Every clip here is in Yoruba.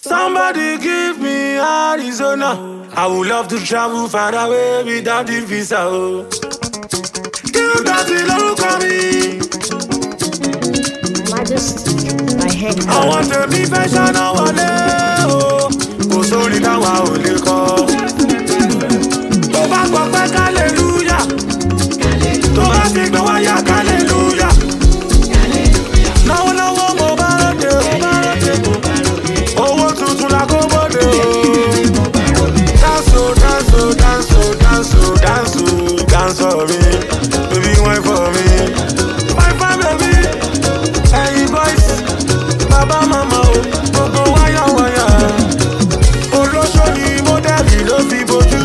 Somebody give me Arizona. I would love to travel far away without the visa. Oh. Kill that lórúkọ mi. Majesty, my head. Àwọn tèmi fẹ́ ṣáná wọlé o. Kò sórí táwa ò lè kọ. Tó bá gbọ́ pé kálẹ̀lúyà. Tó bá ti gbọ́ wáyà kálẹ̀lúyà. Lọ́wọ́lọ́wọ́ mo bá ròde o. Owó tuntun la kó bóde o. Dance for me. Baby, wine for me. Wine for baby. Hey boys, baba mama o. Gbogbo wáyà wáyà. Olóṣó ni mọ́dẹ́lì ló fi bojú.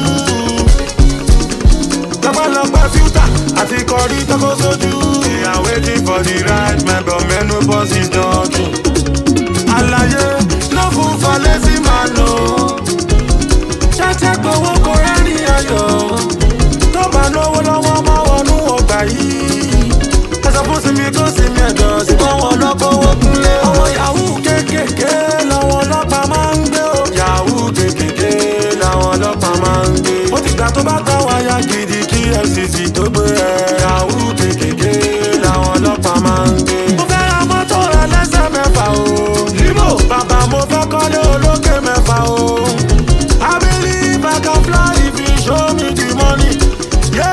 Lọ́pọ̀lọpọ̀ fíútà àti kọrí tọ́kọ sójú. We are waiting for the right man, but menopause is not true. Àlàyé ló fún falẹ́sì máa lò. Ṣẹ́ṣẹ́ gbowó kò rẹ́rì ayọ̀. Tó bá lówó lọ́wọ́ máa wọnú ọgbà yìí. Ẹ̀sọ́ fún sinmi tó sinmi ẹ̀dọ̀ sí kọ́ wọn lọ́kọ́wọ́ kúnlé. Àwọn yahoo kékèké làwọn ọlọ́pàá máa ń gbé o. Yahoo kékèké làwọn ọlọ́pàá máa ń gbé. Ó ti gbà tó bá tán wáyà gidi kí FCC tó gbé ẹ. Yahoo kékèké làwọn ọlọ́pàá máa ń gbé. Mo fẹ́ ra mọ́tò ẹlẹ́sẹ̀ mẹ́fà o. Límò bàbá mo fẹ́ kọ́lé olókè mẹ́fà o. I believe I can fly if you show me the money. Yo.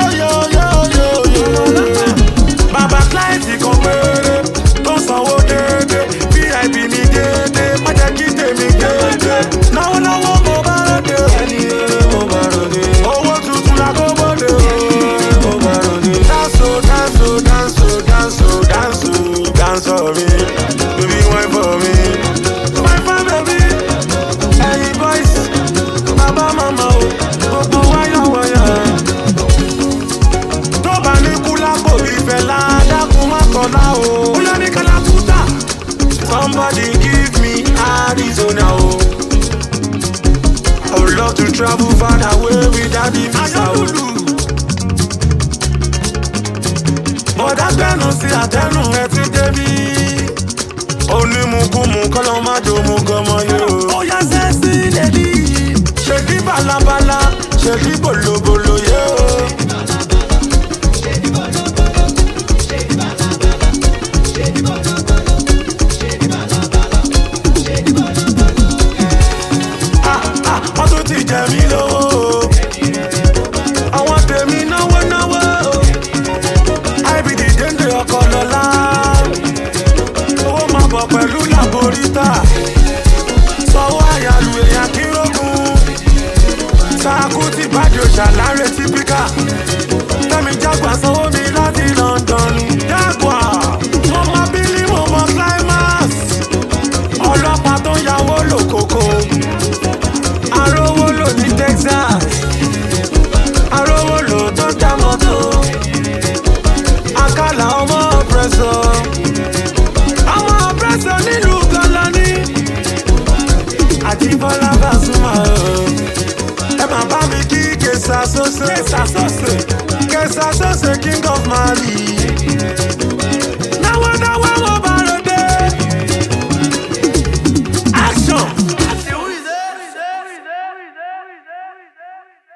Bàbá client kan péré tó sanwó déédé. VIP mi déédé, má jẹ́ kí tèmi déédé. Lọ́wọ́lọ́wọ́ mo bá ròde o. Ẹni eré mo bá ròde. Owó tuntun la kó bóde o. Mo bá ròde. Dance for me. Baby, wine for me. Wine for baby. Hey boys, baba mama o. Gbogbo wáyà wáyà. Tó bá ní kúlá kò bí fẹ́lá, dákun má kọ́lá o. Kúlá ní Kalakuta. Somebody give me Arizona o. I would love to travel far away without the visa o. Bọ̀dá gbẹ́nu sí àtẹnu ẹ ti débi. Onímùkúmu kọ́lọ́ má jò mú gọmọ yé o. Ó yá sẹ́sí lèdí. Ṣèdí balabala, ṣèdí bolobolo yé o. Wọ́n tún ti jẹ mí lówó. Àwọn tèmi náwó. IBD dénde ọkọ̀ lọ́la. Owó máa bọ̀ pẹ̀lú làbóríta. Sọ̀wọ́ àyàlù èèyàn kírógún. Sàkú ti bàjẹ́ òṣàlárẹ̀ típíkà. Fẹ́mi Jágbà sanwó mi láti London. Jágbà, mo mọ Bílí, mo mọ Climax. Ọlọ́pàá tó ń yàwó lòkòkò. Arówó lò ní Texas. Arówó lò tó ń ta mọ́tò. Àkàlà ọmọ ọ̀pẹ̀sọ̀. Ọmọ ọ̀pẹ̀sọ̀ nílùú Gọ́lọ́ní. Àjíbọ́lá Pasuma o. Ẹ máa bá mi kí Kẹsà Sọ́sẹ̀. Kẹsà Sọ́sẹ̀ king of